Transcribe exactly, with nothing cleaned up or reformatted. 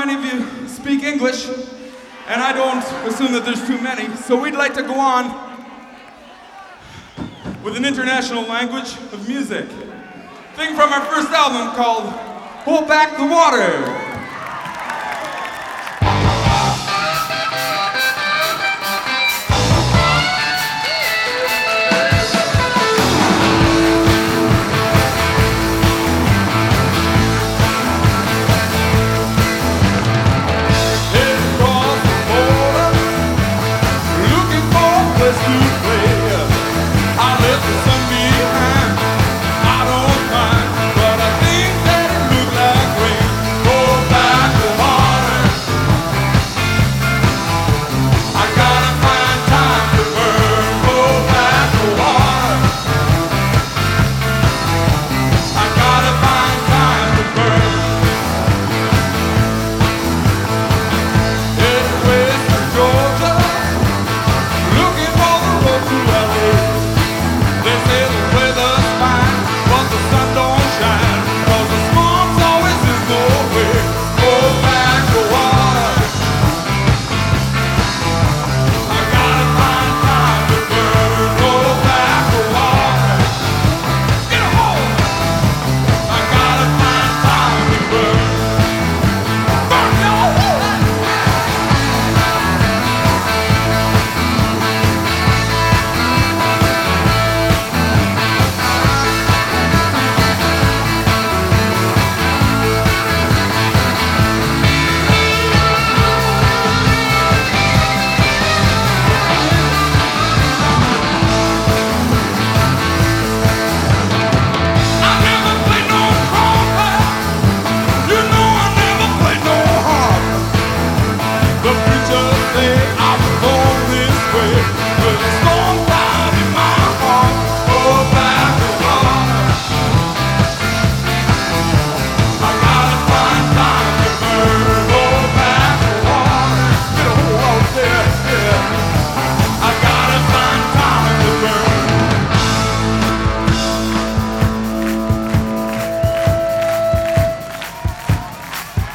many of you speak English, and I don't assume that there's too many, so we'd like to go on with an international language of music. Thing from our first album called Hold Back the Water.